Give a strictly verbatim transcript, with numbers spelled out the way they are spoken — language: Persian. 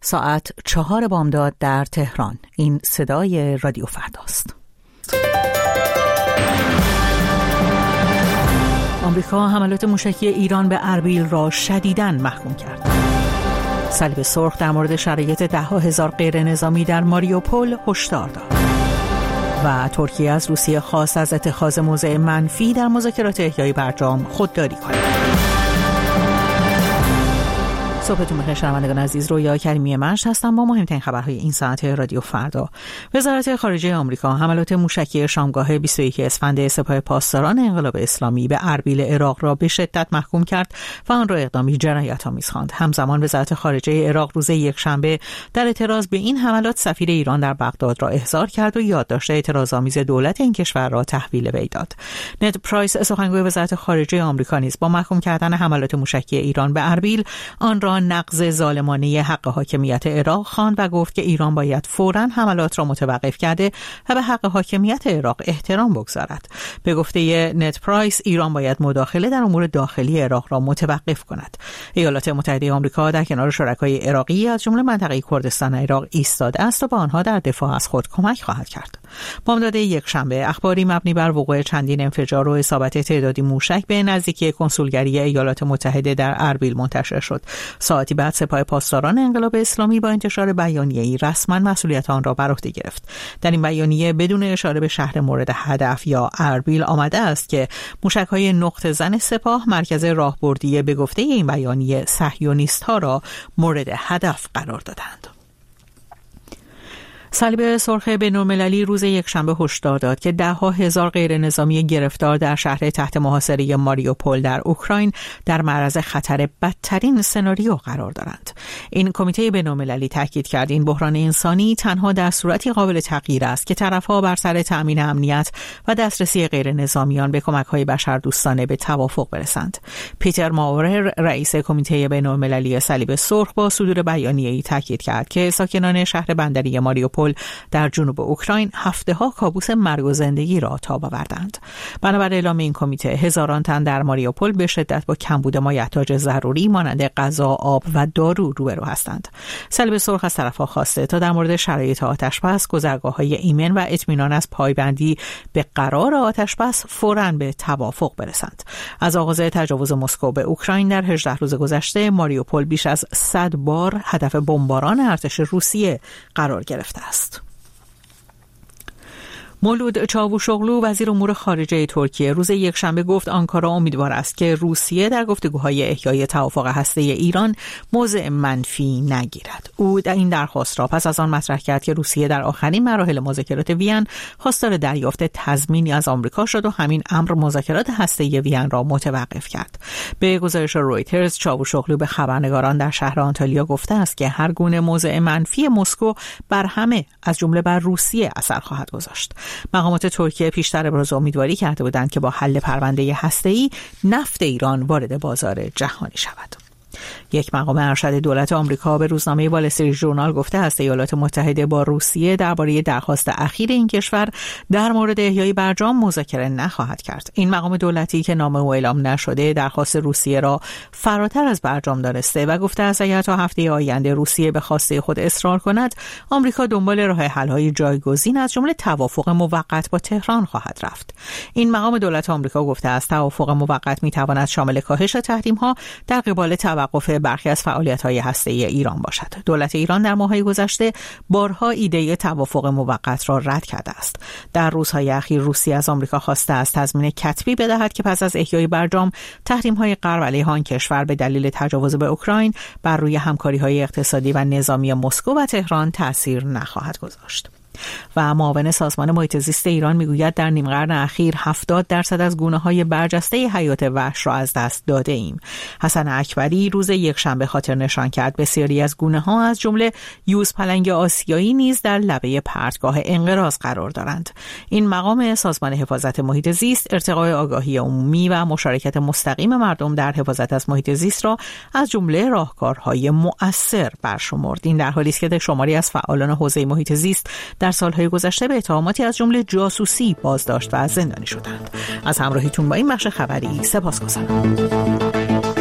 ساعت چهار بامداد در تهران. این صدای رادیو فرداست. آمریکا حملات موشکی ایران به اربیل را شدیداً محکوم کرد. صلیب سرخ در مورد شرایط ده ها هزار غیر نظامی در ماریوپول هشدار داد. و ترکیه از روسیه خواست از اتخاذ موضع منفی در مذاکرات احیای برجام خودداری کند. صبحتون بخیر شنوندگان عزیز، رویا کریمی منش هستم با مهمترین خبرهای این ساعت رادیو فردا. وزارت خارجه آمریکا حملات موشکی شامگاه بیست و یک اسفند سپاه پاسداران انقلاب اسلامی به اربیل عراق را به شدت محکوم کرد و آن را اقدامی جنایت‌آمیز خواند. همزمان وزارت خارجه عراق روز یکشنبه در اعتراض به این حملات سفیر ایران در بغداد را احضار کرد و یادداشت اعتراض‌آمیز دولت این کشور را تحویل وی داد. نت پرایس سخنگوی وزارت خارجه آمریکا نیز با محکوم کردن حملات موشکی ایران به اربیل آن را نقض ظالمانه حق حاکمیت عراق خواند و گفت که ایران باید فوراً حملات را متوقف کرده و به حق حاکمیت عراق احترام بگذارد. به گفته نت پرایس ایران باید مداخله در امور داخلی عراق را متوقف کند. ایالات متحده آمریکا در کنار شرکای عراقی از جمله منطقه کردستان عراق ایستاده است و با آنها در دفاع از خود کمک خواهد کرد. بامداد یکشنبه اخباری مبنی بر وقوع چندین انفجار و اصابت تعدادی موشک به نزدیکی کنسولگری ایالات متحده در اربیل منتشر شد. ساعتی بعد سپاه پاسداران انقلاب اسلامی با انتشار بیانیه‌ای رسما مسئولیت آن را بر عهده گرفت. در این بیانیه بدون اشاره به شهر مورد هدف یا اربیل آمده است که موشک‌های نقطه زن سپاه مرکز راهبردی به گفته این بیانیه صهیونیست‌ها را مورد هدف قرار دادند. صلیب سرخ بین‌المللی روز یکشنبه هشدار داد که ده ها هزار غیر نظامی گرفتار در شهر تحت محاصره ماریوپول در اوکراین در معرض خطر بدترین سناریو قرار دارند. این کمیته بین‌المللی تاکید کرد این بحران انسانی تنها در صورتی قابل تغییر است که طرف‌ها بر سر تأمین امنیت و دسترسی غیر نظامیان به کمک‌های بشردوستانه به توافق برسند. پیتر ماورر رئیس کمیته بین‌المللی صلیب سرخ با صدور بیانیه‌ای تاکید کرد که ساکنان شهر بندری ماریوپول در جنوب اوکراین هفته ها کابوس مرگ و زندگی را تاب آوردند. بنابر اعلام این کمیته هزاران تن در ماریوپول به شدت با کمبود مایحتاج ضروری مانند غذا، آب و دارو روبرو هستند. صلیب سرخ از طرفها خواسته تا در مورد شرایط آتش‌بس، گذرگاه‌های ایمن و اطمینان از پایبندی به قرار آتش‌بس فوراً به توافق برسند. از آغاز تجاوز مسکو به اوکراین در هجده روز گذشته ماریوپول بیش از صد بار هدف بمباران ارتش روسیه قرار گرفته است. مولود چاوشوغلو وزیر امور خارجه ترکیه روز یکشنبه گفت آنکارا امیدوار است که روسیه در گفتگوهای احیای توافق هسته‌ای ایران موضع منفی نگیرد. او در این درخواست را پس از آن مطرح کرد که روسیه در آخرین مراحل مذاکرات وین خواستار دریافت تضمینی از آمریکا شد و همین امر مذاکرات هسته‌ای وین را متوقف کرد. به گزارش رویترز چاوشوغلو به خبرنگاران در شهر آنتالیا گفته است که هر گونه موضع منفی مسکو بر همه از جمله بر روسیه اثر خواهد گذاشت. مقامات ترکیه پیشتر ابراز امیدواری کرده بودند که با حل پرونده هسته‌ای نفت ایران وارد بازار جهانی شود. یک مقام ارشد دولت آمریکا به روزنامه وال استریت ژورنال گفته است ایالات متحده با روسیه درباره درخواست اخیر این کشور در مورد احیای برجام مذاکره نخواهد کرد. این مقام دولتی که نام او اعلام نشده درخواست روسیه را فراتر از برجام دانسته و گفته است اگر تا هفته آینده روسیه به خواسته خود اصرار کند آمریکا دنبال راه حل‌های جایگزین از جمله توافق موقت با تهران خواهد رفت. این مقام دولت آمریکا گفته است توافق موقت می‌تواند شامل کاهش تحریم‌ها در قبال توقف برخی از فعالیت‌های هسته‌ای ایران باشد. دولت ایران در ماه‌های گذشته بارها ایده توافق موقت را رد کرده است. در روزهای اخیر روسیه از آمریکا خواسته است تضمین کتبی بدهد که پس از احیای برجام تحریم‌های غرب علیه آن کشور به دلیل تجاوز به اوکراین بر روی همکاری‌های اقتصادی و نظامی مسکو و تهران تأثیر نخواهد گذاشت. و معاون سازمان محیط زیست ایران میگوید در نیم قرن اخیر هفتاد درصد از گونه‌های برجسته حیات وحش را از دست داده ایم. حسن اکبری روز یکشنبه خاطر نشان کرد بسیاری از گونه‌ها از جمله یوز پلنگ آسیایی نیز در لبه پرتگاه انقراض قرار دارند. این مقام سازمان حفاظت محیط زیست ارتقاء آگاهی عمومی و مشارکت مستقیم مردم در حفاظت از محیط زیست را از جمله راهکارهای مؤثر برشمرد. این در حالی است که شماری از فعالان حوزه محیط زیست در سالهای گذشته به اتهاماتی از جمله جاسوسی بازداشت و زندانی شدند. از همراهیتون با این بخش خبری سپاسگزارم.